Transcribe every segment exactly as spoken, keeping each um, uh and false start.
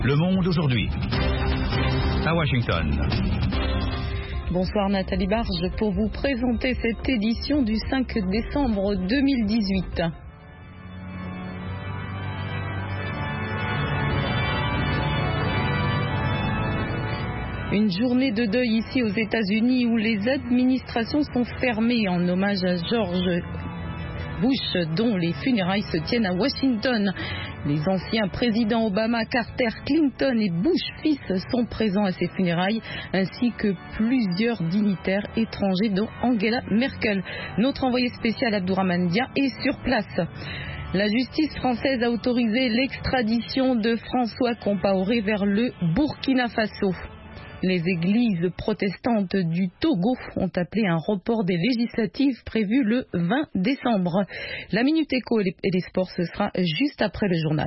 Le Monde aujourd'hui. À Washington. Bonsoir Nathalie Barge pour vous présenter cette édition du cinq décembre deux mille dix-huit. Une journée de deuil ici aux États-Unis où les administrations sont fermées en hommage à George Bush, dont les funérailles se tiennent à Washington. Les anciens présidents Obama, Carter, Clinton et Bush fils sont présents à ces funérailles, ainsi que plusieurs dignitaires étrangers, dont Angela Merkel. Notre envoyé spécial Abdourahmane Dia est sur place. La justice française a autorisé l'extradition de François Compaoré vers le Burkina Faso. Les églises protestantes du Togo ont appelé un report des législatives prévues le vingt décembre. La Minute Éco et les sports, ce sera juste après le journal.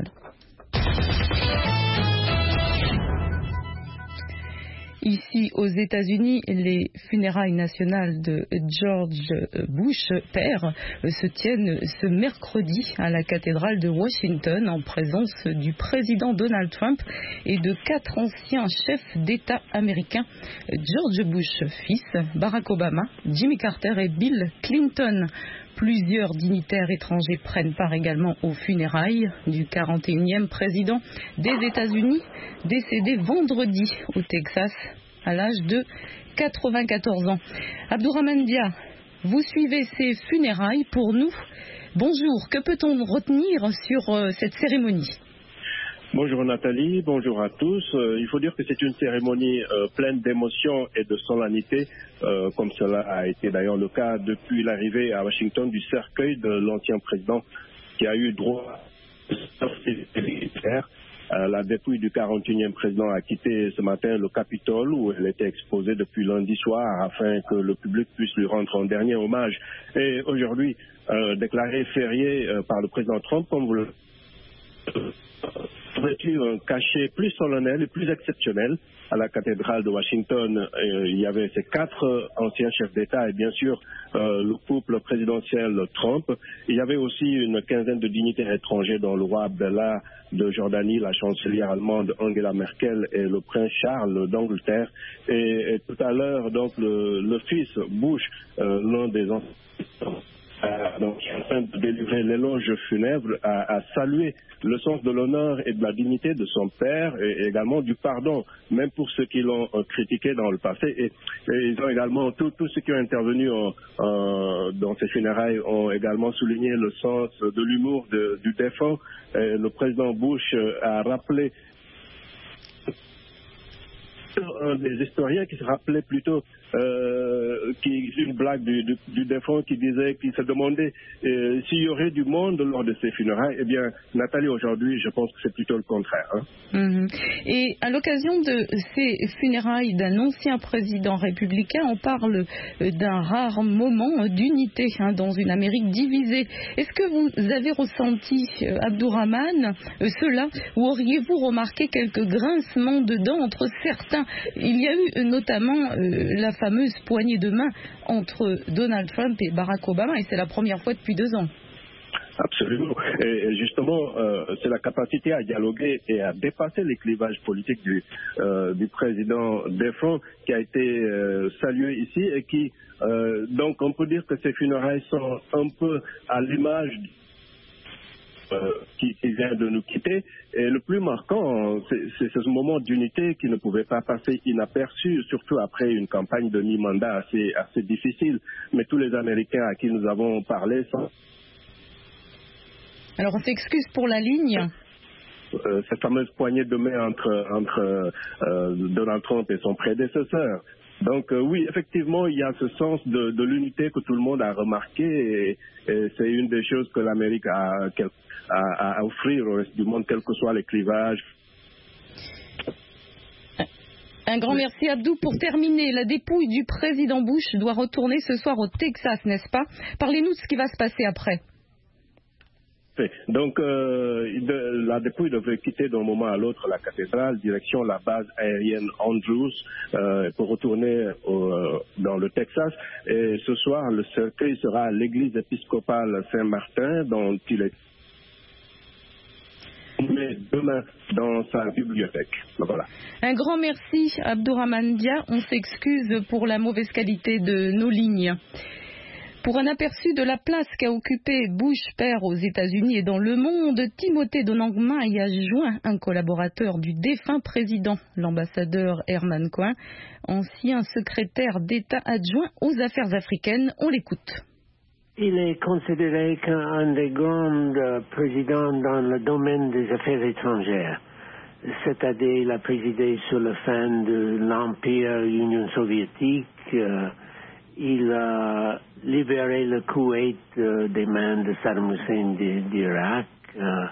Ici, aux États-Unis, les funérailles nationales de George Bush, père, se tiennent ce mercredi à la cathédrale de Washington en présence du président Donald Trump et de quatre anciens chefs d'État américains, George Bush fils, Barack Obama, Jimmy Carter et Bill Clinton. Plusieurs dignitaires étrangers prennent part également aux funérailles du quarante et unième président des États-Unis, décédé vendredi au Texas à l'âge de quatre-vingt-quatorze ans. Abdourahmane Dia, vous suivez ces funérailles pour nous. Bonjour, que peut-on retenir sur euh, cette cérémonie ? Bonjour Nathalie, bonjour à tous. Euh, il faut dire que c'est une cérémonie euh, pleine d'émotion et de solennité, euh, comme cela a été d'ailleurs le cas depuis l'arrivée à Washington du cercueil de l'ancien président qui a eu droit à militaire. Euh, la dépouille du quarante et unième président a quitté ce matin le Capitole où elle était exposée depuis lundi soir afin que le public puisse lui rendre un dernier hommage. Et aujourd'hui, euh, déclaré férié euh, par le président Trump, comme vous le revêtu un cachet plus solennel et plus exceptionnel à la cathédrale de Washington. Euh, il y avait ces quatre anciens chefs d'État et bien sûr euh, le couple présidentiel Trump. Il y avait aussi une quinzaine de dignitaires étrangers dont le roi Abdallah de Jordanie, la chancelière allemande Angela Merkel et le prince Charles d'Angleterre. Et, et tout à l'heure, donc le, le fils Bush, euh, l'un des anciens Euh, donc, qui est en train de délivrer l'éloge funèbre, a, a salué le sens de l'honneur et de la dignité de son père et, et également du pardon, même pour ceux qui l'ont euh, critiqué dans le passé. Et, et ils ont également, tous ceux qui ont intervenu en, en, dans ces funérailles ont également souligné le sens de l'humour de, du défunt. Et le président Bush a rappelé un des historiens qui se rappelait plutôt euh, qui, une blague du, du, du défunt qui disait, qui se demandait euh, s'il y aurait du monde lors de ces funérailles. Eh bien, Nathalie, aujourd'hui, je pense que c'est plutôt le contraire. Hein. Mmh. Et à l'occasion de ces funérailles d'un ancien président républicain, on parle d'un rare moment d'unité hein, dans une Amérique divisée. Est-ce que vous avez ressenti, euh, Abdourahmane, euh, cela, ou auriez-vous remarqué quelques grincements de dents entre certains? Il y a eu notamment euh, la fameuse poignée de main entre Donald Trump et Barack Obama, et c'est la première fois depuis deux ans. Absolument. Et justement, euh, c'est la capacité à dialoguer et à dépasser les clivages politiques du, euh, du président défunt qui a été euh, salué ici et qui, euh, donc on peut dire que ces funérailles sont un peu à l'image Euh, qui, qui vient de nous quitter. Et le plus marquant, c'est, c'est ce moment d'unité qui ne pouvait pas passer inaperçu, surtout après une campagne de mi-mandat assez, assez difficile. Mais tous les Américains à qui nous avons parlé sont... Alors on s'excuse pour la ligne. Euh, cette fameuse poignée de main entre, entre euh, Donald Trump et son prédécesseur. Donc euh, oui, effectivement, il y a ce sens de, de l'unité que tout le monde a remarqué et, et c'est une des choses que l'Amérique a, a, a à offrir au reste du monde, quels que soient les clivages. Un grand merci Abdou. Pour terminer, la dépouille du président Bush doit retourner ce soir au Texas, n'est-ce pas? Parlez-nous de ce qui va se passer après. Donc, euh, de, la dépouille devait quitter d'un moment à l'autre la cathédrale, direction la base aérienne Andrews, euh, pour retourner au, dans le Texas. Et ce soir, le cercueil sera à l'église épiscopale Saint-Martin, dont il est met demain dans sa bibliothèque. Voilà. Un grand merci, Abdourahmane Dia. On s'excuse pour la mauvaise qualité de nos lignes. Pour un aperçu de la place qu'a occupée Bush père aux États-Unis et dans le monde, Timothée Donangma y a joint un collaborateur du défunt président, l'ambassadeur Herman Cohen, ancien secrétaire d'État adjoint aux affaires africaines. On l'écoute. Il est considéré qu'un des grands présidents dans le domaine des affaires étrangères. C'est-à-dire, il a présidé sur la fin de l'Empire Union soviétique. Euh, il a libéré le Koweït euh, des mains de Saddam Hussein d'Irak. Euh,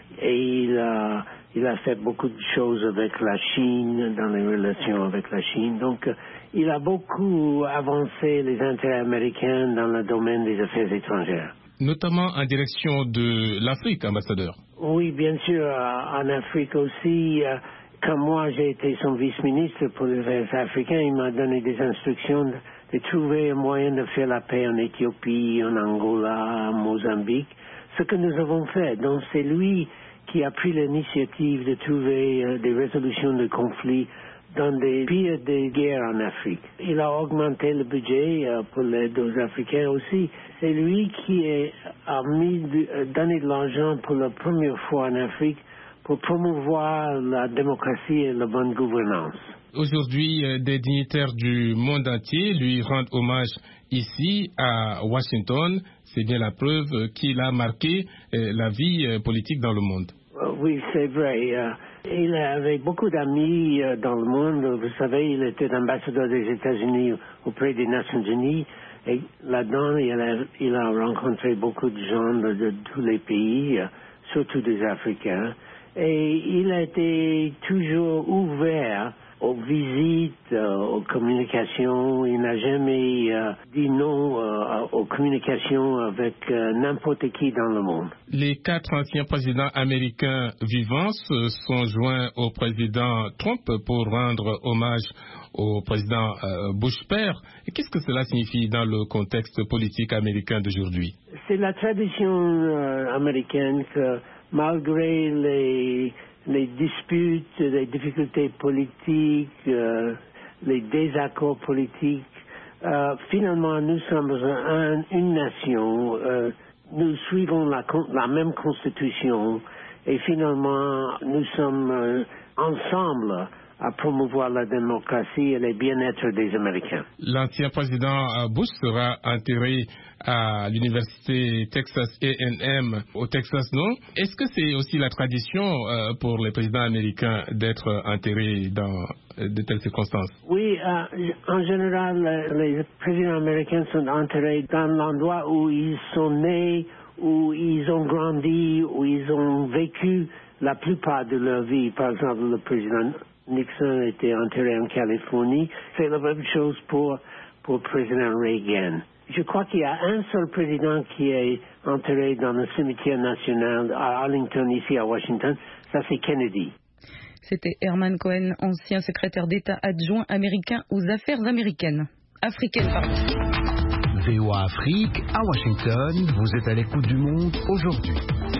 et il a, il a fait beaucoup de choses avec la Chine, dans les relations avec la Chine. Donc, euh, il a beaucoup avancé les intérêts américains dans le domaine des affaires étrangères. Notamment en direction de l'Afrique, ambassadeur. Oui, bien sûr, en Afrique aussi. Quand moi j'ai été son vice-ministre pour les affaires africaines, il m'a donné des instructions de, de trouver un moyen de faire la paix en Éthiopie, en Angola, en Mozambique. Ce que nous avons fait. Donc c'est lui qui a pris l'initiative de trouver euh, des résolutions de conflits dans des pires des guerres en Afrique. Il a augmenté le budget euh, pour l'aide aux Africains aussi. C'est lui qui est, a mis, euh, donné de l'argent pour la première fois en Afrique pour promouvoir la démocratie et la bonne gouvernance. Aujourd'hui, euh, des dignitaires du monde entier lui rendent hommage ici à Washington. C'est bien la preuve qu'il a marqué euh, la vie euh, politique dans le monde. Euh, oui, c'est vrai. Euh, il avait beaucoup d'amis euh, dans le monde. Vous savez, il était ambassadeur des États-Unis auprès des Nations Unies. Et là-dedans, il a, il a rencontré beaucoup de gens de, de tous les pays, euh, surtout des Africains. Et il a été toujours ouvert aux visites, euh, aux communications. Il n'a jamais euh, dit non euh, aux communications avec euh, n'importe qui dans le monde. Les quatre anciens présidents américains vivants se sont joints au président Trump pour rendre hommage au président euh, Bush père. Et qu'est-ce que cela signifie dans le contexte politique américain d'aujourd'hui? C'est la tradition euh, américaine que malgré les, les disputes, les difficultés politiques, euh, les désaccords politiques, euh, finalement nous sommes un, une nation, euh, nous suivons la, la même constitution et finalement nous sommes euh, ensemble à promouvoir la démocratie et le bien-être des Américains. L'ancien président Bush sera enterré à l'université Texas A and M au Texas, non? Est-ce que c'est aussi la tradition euh, pour les présidents américains d'être enterrés dans de telles circonstances? Oui, euh, en général, les présidents américains sont enterrés dans l'endroit où ils sont nés, où ils ont grandi, où ils ont vécu la plupart de leur vie. Par exemple, le président Nixon était enterré en Californie. C'est la même chose pour, pour le président Reagan. Je crois qu'il y a un seul président qui est enterré dans le cimetière national à Arlington, ici à Washington. Ça, c'est Kennedy. C'était Herman Cohen, ancien secrétaire d'État adjoint américain aux affaires américaines. Africaines, pardon. V O A Afrique, à Washington, vous êtes à l'écoute du monde aujourd'hui.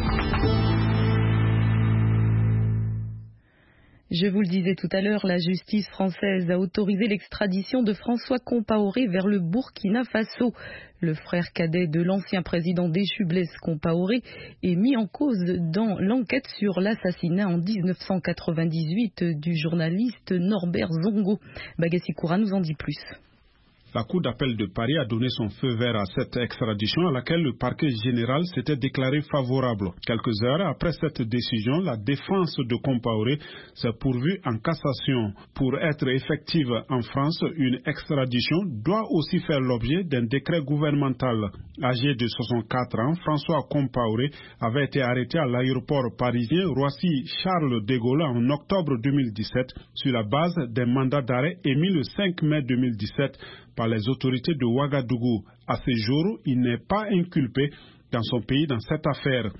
Je vous le disais tout à l'heure, la justice française a autorisé l'extradition de François Compaoré vers le Burkina Faso. Le frère cadet de l'ancien président déchu Blaise Compaoré est mis en cause dans l'enquête sur l'assassinat en dix-neuf cent quatre-vingt-dix-huit du journaliste Norbert Zongo. Bagassi Koura nous en dit plus. La Cour d'appel de Paris a donné son feu vert à cette extradition à laquelle le parquet général s'était déclaré favorable. Quelques heures après cette décision, la défense de Compaoré s'est pourvue en cassation. Pour être effective en France, une extradition doit aussi faire l'objet d'un décret gouvernemental. Âgé de soixante-quatre ans, François Compaoré avait été arrêté à l'aéroport parisien Roissy-Charles de Gaulle en octobre deux mille dix-sept sur la base d'un mandat d'arrêt émis le cinq mai deux mille dix-sept par les autorités de Ouagadougou. À ce jour, il n'est pas inculpé dans son pays dans cette affaire.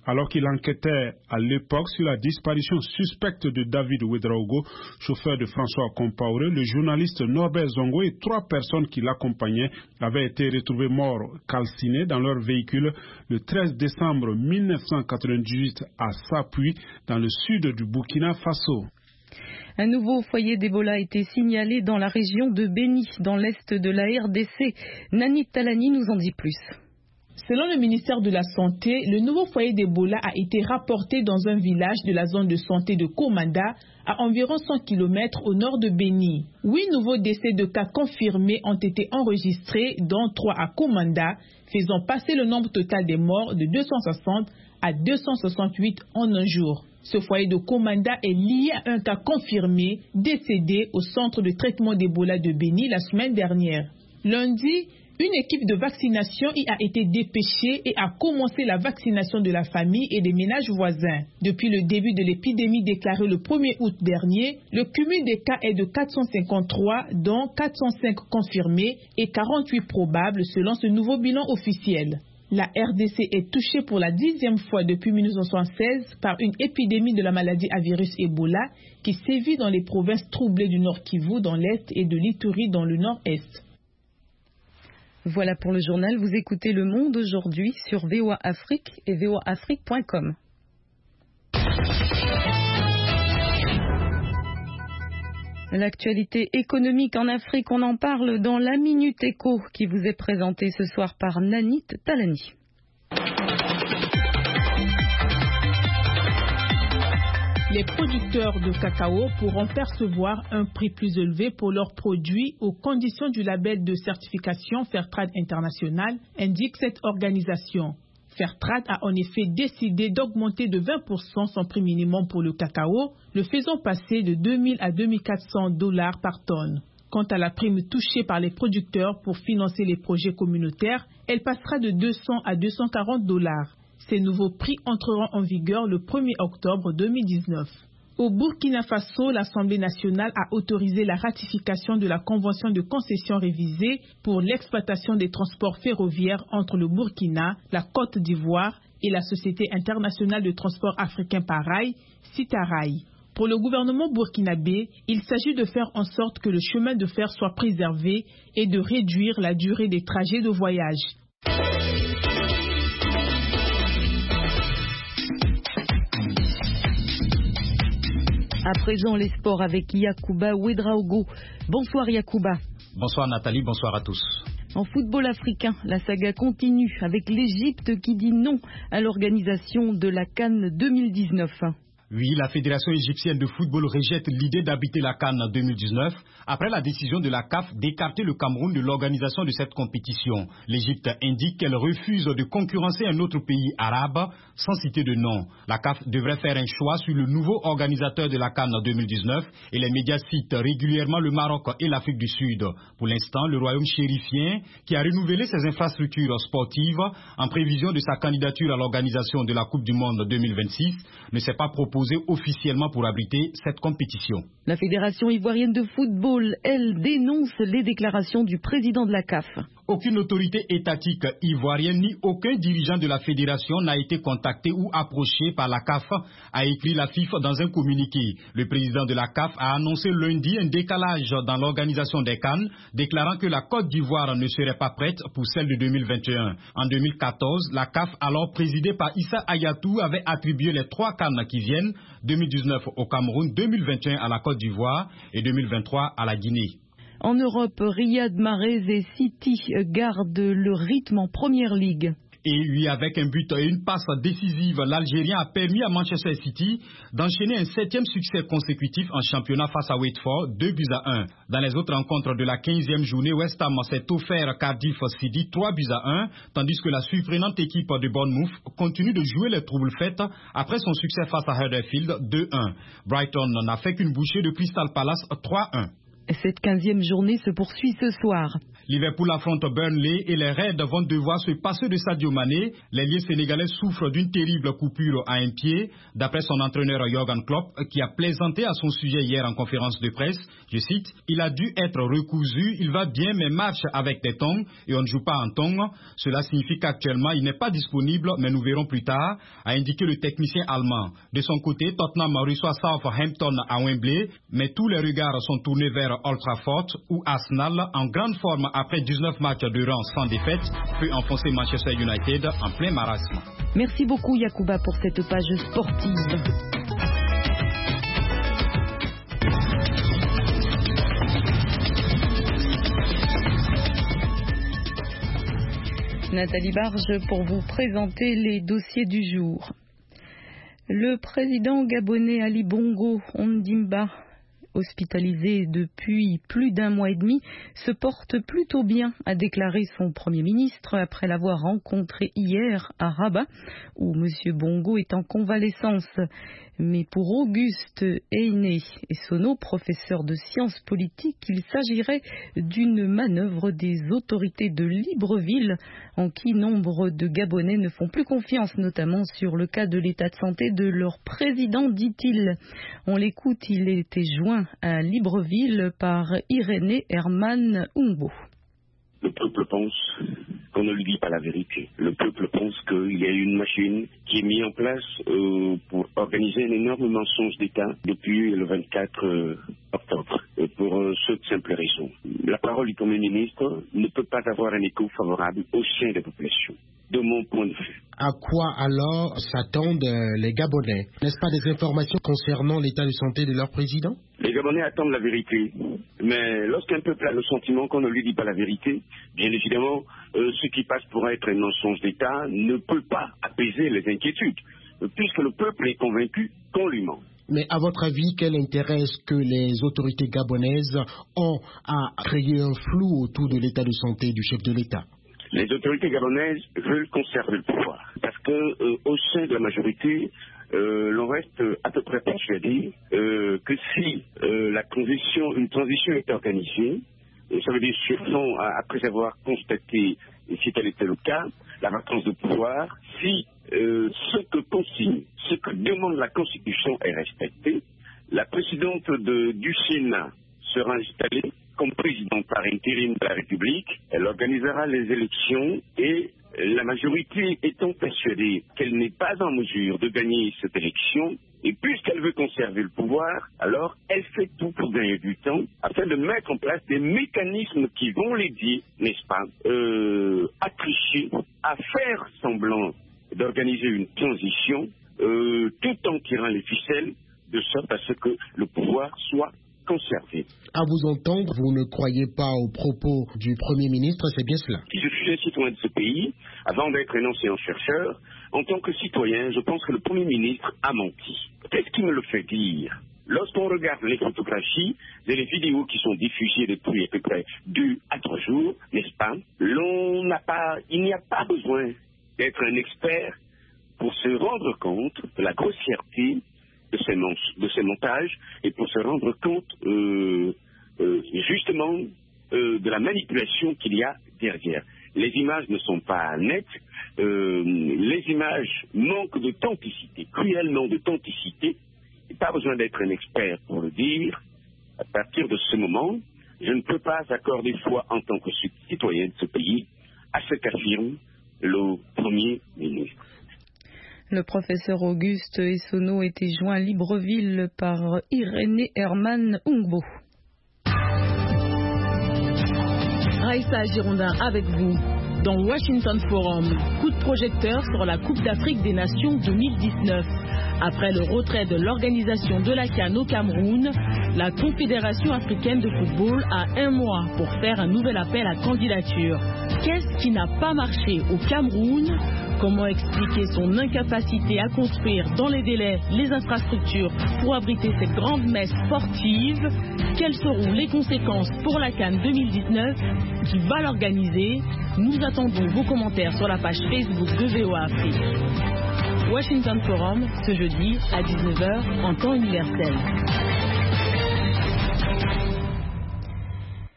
alors qu'il enquêtait à l'époque sur la disparition suspecte de David Ouedraogo, chauffeur de François Compaoré. Le journaliste Norbert Zongo et trois personnes qui l'accompagnaient avaient été retrouvés morts calcinés dans leur véhicule le treize décembre mille neuf cent quatre-vingt-dix-huit à Sapuy, dans le sud du Burkina Faso. Un nouveau foyer d'Ebola a été signalé dans la région de Béni, dans l'est de la R D C. Nanit Talani nous en dit plus. Selon le ministère de la Santé, le nouveau foyer d'Ebola a été rapporté dans un village de la zone de santé de Komanda, à environ cent kilomètres au nord de Béni. Huit nouveaux décès de cas confirmés ont été enregistrés, dont trois à Komanda, faisant passer le nombre total des morts de deux cent soixante à deux cent soixante-huit en un jour. Ce foyer de Komanda est lié à un cas confirmé décédé au centre de traitement d'Ebola de Béni la semaine dernière. Lundi, une équipe de vaccination y a été dépêchée et a commencé la vaccination de la famille et des ménages voisins. Depuis le début de l'épidémie déclarée le premier août dernier, le cumul des cas est de quatre cent cinquante-trois, dont quatre cent cinq confirmés et quarante-huit probables selon ce nouveau bilan officiel. La R D C est touchée pour la dixième fois depuis mille neuf cent soixante-seize par une épidémie de la maladie à virus Ebola qui sévit dans les provinces troublées du Nord Kivu dans l'Est et de l'Ituri dans le Nord-Est. Voilà pour le journal. Vous écoutez Le Monde aujourd'hui sur V O A Afrique et v o a afrique point com. L'actualité économique en Afrique, on en parle dans la Minute Éco qui vous est présentée ce soir par Nanit Talani. Les producteurs de cacao pourront percevoir un prix plus élevé pour leurs produits aux conditions du label de certification Fairtrade International, indique cette organisation. Fairtrade a en effet décidé d'augmenter de vingt pour cent son prix minimum pour le cacao, le faisant passer de deux mille à deux mille quatre cents dollars par tonne. Quant à la prime touchée par les producteurs pour financer les projets communautaires, elle passera de deux cents à deux cent quarante dollars. Ces nouveaux prix entreront en vigueur le premier octobre deux mille dix-neuf. Au Burkina Faso, l'Assemblée nationale a autorisé la ratification de la convention de concession révisée pour l'exploitation des transports ferroviaires entre le Burkina, la Côte d'Ivoire et la Société internationale de transport africain par rail, Citarail. Pour le gouvernement burkinabé, il s'agit de faire en sorte que le chemin de fer soit préservé et de réduire la durée des trajets de voyage. À présent, les sports avec Yacouba Ouedraogo. Bonsoir Yacouba. Bonsoir Nathalie, bonsoir à tous. En football africain, la saga continue avec l'Égypte qui dit non à l'organisation de la CAN deux mille dix-neuf. Oui, la Fédération égyptienne de football rejette l'idée d'habiter la CAN deux mille dix-neuf après la décision de la C A F d'écarter le Cameroun de l'organisation de cette compétition. L'Égypte indique qu'elle refuse de concurrencer un autre pays arabe sans citer de nom. La C A F devrait faire un choix sur le nouveau organisateur de la CAN deux mille dix-neuf et les médias citent régulièrement le Maroc et l'Afrique du Sud. Pour l'instant, le royaume chérifien, qui a renouvelé ses infrastructures sportives en prévision de sa candidature à l'organisation de la Coupe du Monde deux mille vingt-six, ne s'est pas proposé officiellement pour abriter cette compétition. La Fédération ivoirienne de football, elle, dénonce les déclarations du président de la C A F. Aucune autorité étatique ivoirienne ni aucun dirigeant de la fédération n'a été contacté ou approché par la C A F, a écrit la FIFA dans un communiqué. Le président de la C A F a annoncé lundi un décalage dans l'organisation des CAN, déclarant que la Côte d'Ivoire ne serait pas prête pour celle de deux mille vingt et un. En deux mille quatorze, la C A F, alors présidée par Issa Hayatou, avait attribué les trois CAN qui viennent, deux mille dix-neuf au Cameroun, deux mille vingt et un à la Côte d'Ivoire et deux mille vingt-trois à la Guinée. En Europe, Riyad Mahrez et City gardent le rythme en Première Ligue. Et oui, avec un but et une passe décisive, l'Algérien a permis à Manchester City d'enchaîner un septième succès consécutif en championnat face à Watford, deux buts à un. Dans les autres rencontres de la quinzième journée, West Ham s'est offert Cardiff City trois buts à un, tandis que la surprenante équipe de Bournemouth continue de jouer les troubles faites après son succès face à Huddersfield deux un. Brighton n'a fait qu'une bouchée de Crystal Palace trois un. Cette quinzième journée se poursuit ce soir. Liverpool affronte Burnley et les Reds vont devoir se passer de Sadio Mané. L'ailier sénégalais souffre d'une terrible coupure à un pied, d'après son entraîneur Jürgen Klopp, qui a plaisanté à son sujet hier en conférence de presse. Je cite, « Il a dû être recousu, il va bien mais marche avec des tongs et on ne joue pas en tongs. Cela signifie qu'actuellement il n'est pas disponible, mais nous verrons plus tard », a indiqué le technicien allemand. De son côté, Tottenham reçoit Southampton à Wembley, mais tous les regards sont tournés vers Old Trafford, où Arsenal, en grande forme après dix-neuf matchs de rang sans défaite, peut enfoncer Manchester United en plein marasme. Merci beaucoup Yacouba pour cette page sportive. Nathalie Barge pour vous présenter les dossiers du jour. Le président gabonais Ali Bongo Ondimba, hospitalisé depuis plus d'un mois et demi, se porte plutôt bien, a déclaré son Premier ministre après l'avoir rencontré hier à Rabat, où M. Bongo est en convalescence. Mais pour Auguste Einé Essono, professeur de sciences politiques, il s'agirait d'une manœuvre des autorités de Libreville, en qui nombre de Gabonais ne font plus confiance, notamment sur le cas de l'état de santé de leur président, dit-il. On l'écoute, il était joint à Libreville par Irénée Herman Ungbo. Le peuple pense qu'on ne lui dit pas la vérité. Le peuple pense qu'il y a une machine qui est mise en place euh, pour organiser un énorme mensonge d'État depuis le vingt-quatre euh, octobre, euh, pour euh, cette simple raison. La parole du Premier ministre ne peut pas avoir un écho favorable au sein des populations, de mon point de vue. À quoi alors s'attendent les Gabonais? N'est-ce pas des informations concernant l'état de santé de leur président? Les Gabonais attendent la vérité. Mais lorsqu'un peuple a le sentiment qu'on ne lui dit pas la vérité, bien évidemment, euh, ce qui passe pour être un mensonge d'État ne peut pas apaiser les inquiétudes, puisque le peuple est convaincu qu'on lui ment. Mais à votre avis, quel intérêt est-ce que les autorités gabonaises ont à créer un flou autour de l'état de santé du chef de l'État? Les autorités gabonaises veulent conserver le pouvoir, parce que euh, au sein de la majorité, euh, l'on reste à peu près persuadé euh, que si euh, la transition, une transition est organisée, et ça veut dire sur fond, après avoir constaté, si tel était le cas, la vacance de pouvoir, si euh, ce que consigne, ce que demande la Constitution est respecté, la présidente de, du Sénat sera installée comme présidente par intérim de la République. Elle organisera les élections et la majorité étant persuadée qu'elle n'est pas en mesure de gagner cette élection, et puisqu'elle veut conserver le pouvoir, alors elle fait tout pour gagner du temps afin de mettre en place des mécanismes qui vont l'aider, n'est-ce pas, euh, à tricher, à faire semblant d'organiser une transition, euh, tout en tirant les ficelles, de sorte à ce que le pouvoir soit conservé. À vous entendre, vous ne croyez pas aux propos du Premier ministre, c'est bien cela? Si je suis un citoyen de ce pays, avant d'être un enseignant chercheur, en tant que citoyen, je pense que le Premier ministre a menti. Qu'est-ce qui me le fait dire? Lorsqu'on regarde les photographies et les vidéos qui sont diffusées depuis à peu près deux à trois jours, n'est-ce pas, l'on n'a pas, il n'y a pas besoin d'être un expert pour se rendre compte de la grossièreté de ces, de ces montages et pour se rendre compte euh, euh, justement euh, de la manipulation qu'il y a derrière. Les images ne sont pas nettes, euh, les images manquent d'authenticité, cruellement d'authenticité. Il n'y a pas besoin d'être un expert pour le dire. À partir de ce moment, je ne peux pas accorder foi en tant que citoyen de ce pays à ce qu'affirme le Premier ministre. Le professeur Auguste Essono était joint à Libreville par Irénée Herman Ungbo. Raïssa Girondin avec vous dans Washington Forum. Coup de projecteur sur la Coupe d'Afrique des Nations deux mille dix-neuf. Après le retrait de l'organisation de la CAN au Cameroun, la Confédération africaine de football a un mois pour faire un nouvel appel à candidature. Qu'est-ce qui n'a pas marché au Cameroun? Comment expliquer son incapacité à construire dans les délais les infrastructures pour abriter cette grande messe sportive? Quelles seront les conséquences pour la CAN deux mille dix-neuf qui va l'organiser? Nous attendons vos commentaires sur la page Facebook de V O A Afrique. Washington Forum, ce jeudi à dix-neuf heures en temps universel.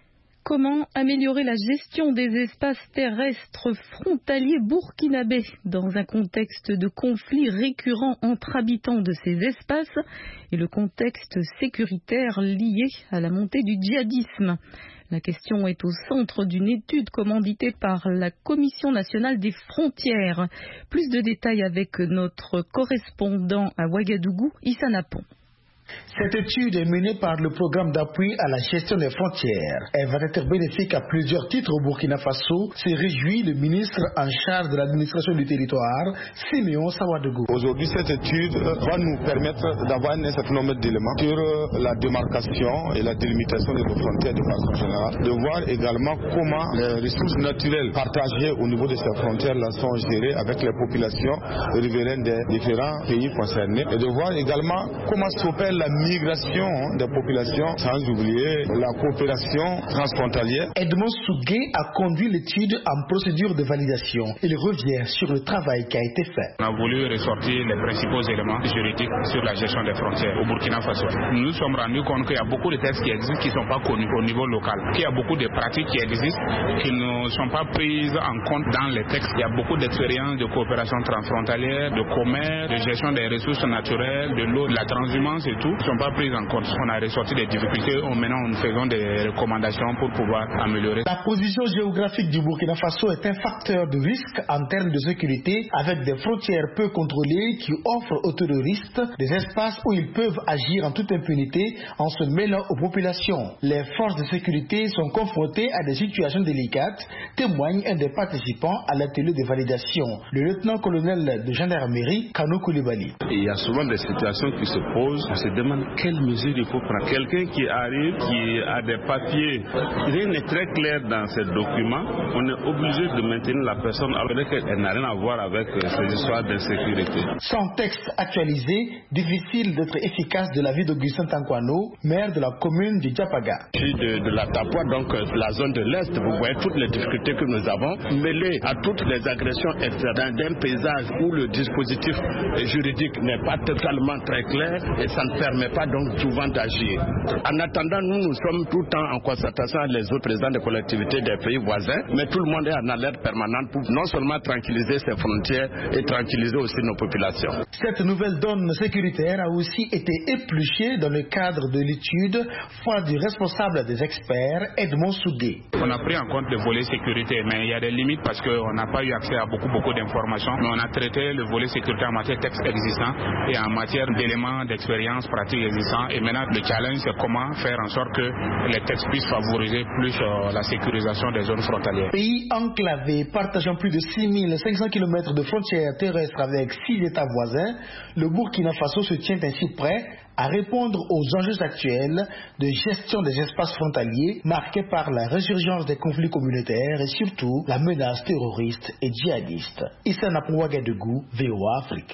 Comment améliorer la gestion des espaces terrestres frontaliers burkinabés dans un contexte de conflits récurrents entre habitants de ces espaces et le contexte sécuritaire lié à la montée du djihadisme? La question est au centre d'une étude commanditée par la Commission nationale des frontières. Plus de détails avec notre correspondant à Ouagadougou, Issa Napon. Cette étude est menée par le programme d'appui à la gestion des frontières. Elle va être bénéfique à plusieurs titres au Burkina Faso, se réjouit le ministre en charge de l'administration du territoire, Siméon Sawadougou. Aujourd'hui, cette étude va nous permettre d'avoir un certain nombre d'éléments sur la démarcation et la délimitation de nos frontières de façon générale, de voir également comment les ressources naturelles partagées au niveau de ces frontières-là sont gérées avec les populations riveraines des différents pays concernés, et de voir également comment s'opère la migration des populations, sans oublier la coopération transfrontalière. Edmond Sougué a conduit l'étude en procédure de validation. Il revient sur le travail qui a été fait. On a voulu ressortir les principaux éléments juridiques sur la gestion des frontières au Burkina Faso. Nous nous sommes rendus compte qu'il y a beaucoup de textes qui existent qui ne sont pas connus au niveau local, qu'il y a beaucoup de pratiques qui existent qui ne sont pas prises en compte dans les textes. Il y a beaucoup d'expériences de coopération transfrontalière, de commerce, de gestion des ressources naturelles, de l'eau, de la transhumance et tout. Ne sont pas prises en compte. On a ressorti des difficultés. Maintenant, nous faisons des recommandations pour pouvoir améliorer. La position géographique du Burkina Faso est un facteur de risque en termes de sécurité, avec des frontières peu contrôlées qui offrent aux terroristes des espaces où ils peuvent agir en toute impunité en se mêlant aux populations. Les forces de sécurité sont confrontées à des situations délicates, témoigne un des participants à l'atelier de validation, le lieutenant-colonel de gendarmerie, Kano Koulibaly. Il y a souvent des situations qui se posent. On se demande quelles mesures il faut prendre. Quelqu'un qui arrive, qui a des papiers, rien n'est très clair dans ces documents, on est obligé de maintenir la personne alors qu'elle n'a rien à voir avec ces histoires d'insécurité. Sans texte actualisé, difficile d'être efficace de la vie d'Augustin Tankwano, maire de la commune du Diapaga. Je suis de, de la Tapua, donc la zone de l'Est, vous voyez toutes les difficultés que nous avons, mêlées à toutes les agressions externes d'un paysage où le dispositif juridique n'est pas totalement très clair et ça ne permet pas donc souvent d'agir. En attendant, nous, nous sommes tout le temps en concertation avec les autres présidents des collectivités des pays voisins, mais tout le monde est en alerte permanente pour non seulement tranquilliser ses frontières et tranquilliser aussi nos populations. Cette nouvelle donne sécuritaire a aussi été épluchée dans le cadre de l'étude foi du responsable des experts, Edmond Sougué. On a pris en compte le volet sécurité, mais il y a des limites parce qu'on n'a pas eu accès à beaucoup, beaucoup d'informations, mais on a traité le volet sécurité en matière de textes existants et en matière d'éléments d'expérience pratique existants. Et maintenant, le challenge, c'est comment faire en sorte que les textes puissent favoriser plus euh, la sécurisation des zones frontalières. Pays enclavé, partageant plus de six mille cinq cents kilomètres de frontières terrestres avec six États voisins, le Burkina Faso se tient ainsi prêt à répondre aux enjeux actuels de gestion des espaces frontaliers marqués par la résurgence des conflits communautaires et surtout la menace terroriste et djihadiste. Issa Napon, Ouagadougou, V O A Afrique.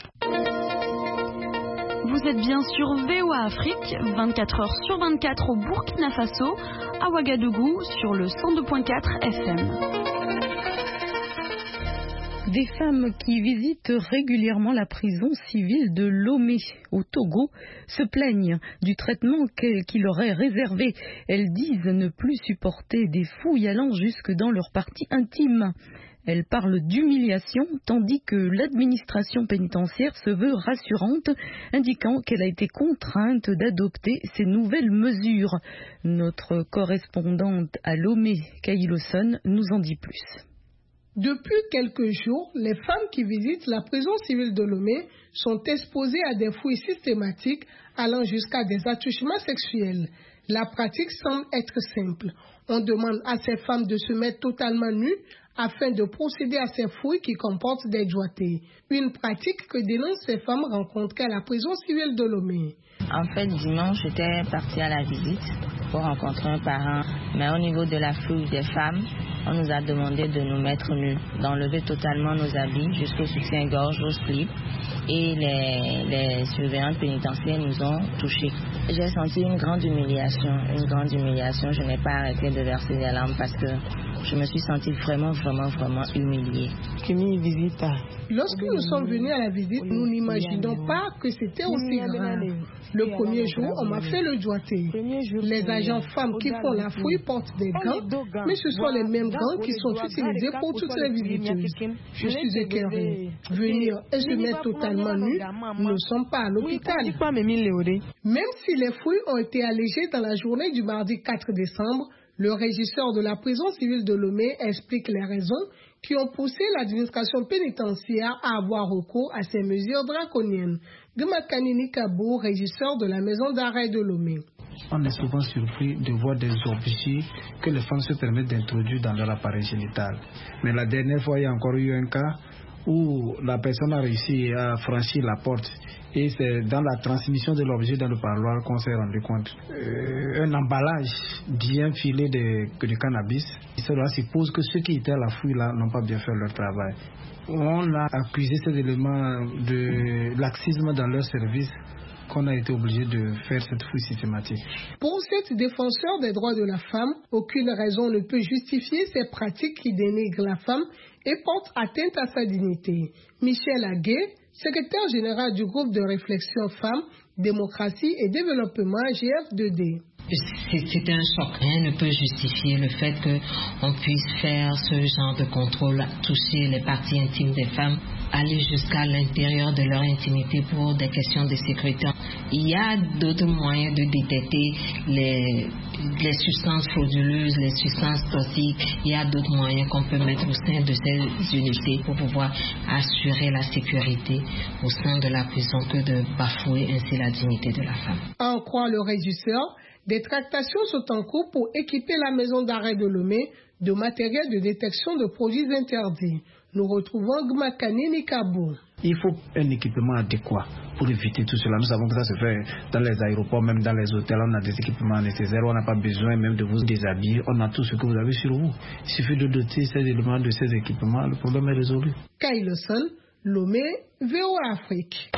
Vous êtes bien sur V O A Afrique, vingt-quatre heures sur vingt-quatre au Burkina Faso, à Ouagadougou sur le cent deux point quatre F M. Des femmes qui visitent régulièrement la prison civile de Lomé, au Togo, se plaignent du traitement qui leur est réservé. Elles disent ne plus supporter des fouilles allant jusque dans leurs parties intimes. Elles parlent d'humiliation, tandis que l'administration pénitentiaire se veut rassurante, indiquant qu'elle a été contrainte d'adopter ces nouvelles mesures. Notre correspondante à Lomé, Kaïloson, nous en dit plus. Depuis quelques jours, les femmes qui visitent la prison civile de Lomé sont exposées à des fouilles systématiques allant jusqu'à des attouchements sexuels. La pratique semble être simple. On demande à ces femmes de se mettre totalement nues afin de procéder à ces fouilles qui comportent des doigtés. Une pratique que dénoncent ces femmes rencontrées à la prison civile de Lomé. En fait, dimanche, j'étais partie à la visite pour rencontrer un parent. Mais au niveau de la fouille des femmes, on nous a demandé de nous mettre nus, d'enlever totalement nos habits jusqu'au soutien-gorge, au slip. Et les, les surveillantes pénitentiaires nous ont touchés. J'ai senti une grande humiliation, une grande humiliation. Je n'ai pas arrêté de verser des larmes parce que Je me suis sentie vraiment, vraiment, vraiment humiliée. Lorsque nous sommes venus à la visite, nous n'imaginons pas que c'était aussi grave. Le premier jour, on m'a fait le doigté. Les agents femmes qui font la fouille portent des gants, mais ce sont les mêmes gants qui sont utilisés pour toutes les visiteuses. Je suis écœurée. Venir et se mettre totalement nus, nous ne sommes pas à l'hôpital. Même si les fouilles ont été allégées dans la journée du mardi quatre décembre, le régisseur de la prison civile de Lomé explique les raisons qui ont poussé l'administration pénitentiaire à avoir recours à ces mesures draconiennes. Gumakanini Kabou, régisseur de la maison d'arrêt de Lomé. On est souvent surpris de voir des objets que les femmes se permettent d'introduire dans leur appareil génital. Mais la dernière fois, il y a encore eu un cas où la personne a réussi à franchir la porte. Et c'est dans la transmission de l'objet dans le parloir qu'on s'est rendu compte. Euh, un emballage bien filé de, de cannabis. Cela suppose que ceux qui étaient à la fouille là n'ont pas bien fait leur travail. On a accusé ces éléments de laxisme dans leur service, qu'on a été obligé de faire cette fouille systématique. Pour cette défenseur des droits de la femme, aucune raison ne peut justifier ces pratiques qui dénigrent la femme et portent atteinte à sa dignité. Michel Aguet, secrétaire général du groupe de réflexion Femmes, Démocratie et Développement G F deux D. C'est un choc. Rien ne peut justifier le fait qu'on puisse faire ce genre de contrôle, toucher les parties intimes des femmes, aller jusqu'à l'intérieur de leur intimité pour des questions de sécurité. Il y a d'autres moyens de détecter les, les substances frauduleuses, les substances toxiques. Il y a d'autres moyens qu'on peut mettre au sein de ces unités pour pouvoir assurer la sécurité au sein de la prison que de bafouer ainsi la dignité de la femme. En croit le régisseur, des tractations sont en cours pour équiper la maison d'arrêt de Lomé de matériel de détection de produits interdits. Nous retrouvons Gmakani Nikabou. Il faut un équipement adéquat pour éviter tout cela. Nous savons que ça se fait dans les aéroports, même dans les hôtels. On a des équipements nécessaires. On n'a pas besoin même de vous déshabiller. On a tout ce que vous avez sur vous. Il suffit de doter ces éléments de ces équipements. Le problème est résolu. Kailoson, Lomé, V O A Afrique.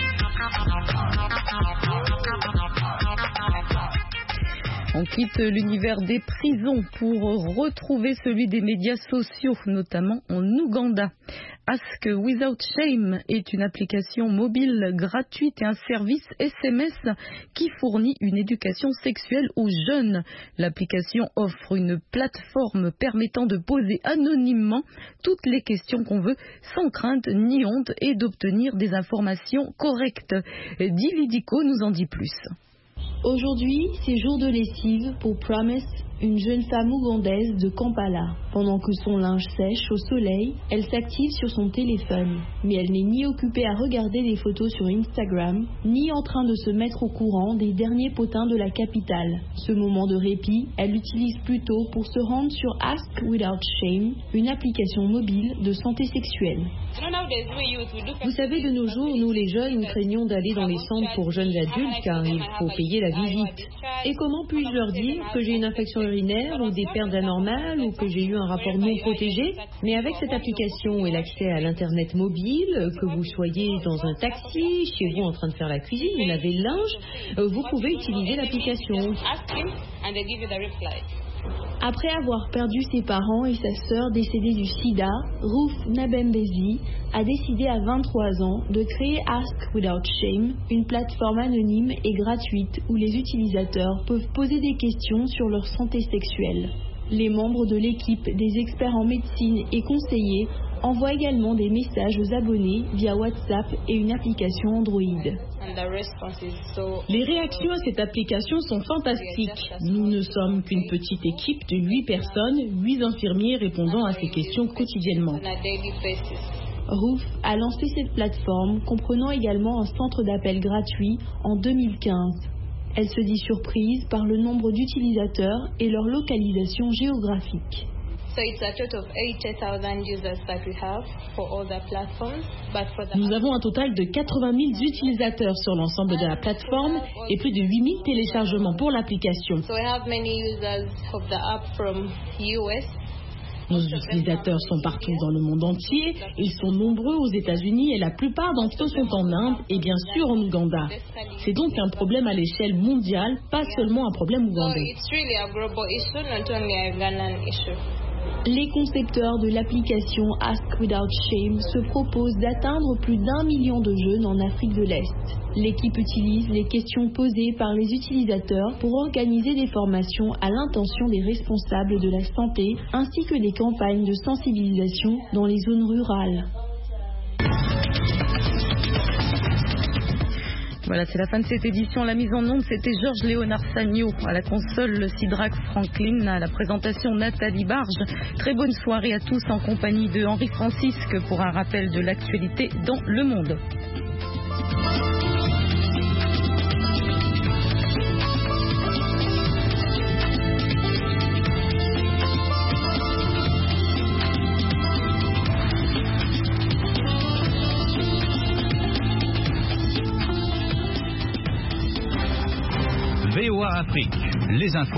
On quitte l'univers des prisons pour retrouver celui des médias sociaux, notamment en Ouganda. Ask Without Shame est une application mobile gratuite et un service S M S qui fournit une éducation sexuelle aux jeunes. L'application offre une plateforme permettant de poser anonymement toutes les questions qu'on veut, sans crainte ni honte, et d'obtenir des informations correctes. Dividico nous en dit plus. Aujourd'hui, c'est jour de lessive pour Promise, une jeune femme ougandaise de Kampala. Pendant que son linge sèche au soleil, elle s'active sur son téléphone. Mais elle n'est ni occupée à regarder des photos sur Instagram, ni en train de se mettre au courant des derniers potins de la capitale. Ce moment de répit, elle l'utilise plutôt pour se rendre sur Ask Without Shame, une application mobile de santé sexuelle. Vous savez, de nos jours, nous les jeunes, nous craignons d'aller dans les centres pour jeunes adultes car il faut payer la visite. Et comment puis-je leur dire que j'ai une infection urinaire ou des pertes anormales ou que j'ai eu un rapport non protégé? Mais avec cette application et l'accès à l'internet mobile, que vous soyez dans un taxi, chez vous en train de faire la cuisine, vous lavez le linge, vous pouvez utiliser l'application. Après avoir perdu ses parents et sa sœur décédée du sida, Ruth Nabembezi a décidé à vingt-trois ans de créer Ask Without Shame, une plateforme anonyme et gratuite où les utilisateurs peuvent poser des questions sur leur santé sexuelle. Les membres de l'équipe, des experts en médecine et conseillers envoient également des messages aux abonnés via WhatsApp et une application Android. Les réactions à cette application sont fantastiques. Nous ne sommes qu'une petite équipe de huit personnes, huit infirmiers répondant à ces questions quotidiennement. Ruth a lancé cette plateforme, comprenant également un centre d'appel gratuit en deux mille quinze. Elle se dit surprise par le nombre d'utilisateurs et leur localisation géographique. Nous avons un total de quatre-vingt mille utilisateurs sur l'ensemble de la plateforme et plus de huit mille téléchargements pour l'application. Nos utilisateurs sont partout dans le monde entier, ils sont nombreux aux États-Unis et la plupart d'entre eux sont en Inde et bien sûr en Ouganda. C'est donc un problème à l'échelle mondiale, pas seulement un problème ougandais. Les concepteurs de l'application Ask Without Shame se proposent d'atteindre plus d'un million de jeunes en Afrique de l'Est. L'équipe utilise les questions posées par les utilisateurs pour organiser des formations à l'intention des responsables de la santé ainsi que des campagnes de sensibilisation dans les zones rurales. Voilà, c'est la fin de cette édition. La mise en onde, c'était Georges-Léonard Sagno. À la console, Sidrac Franklin. À la présentation, Nathalie Barge. Très bonne soirée à tous en compagnie de Henri Francisque pour un rappel de l'actualité dans le monde. V O A Afrique, les infos.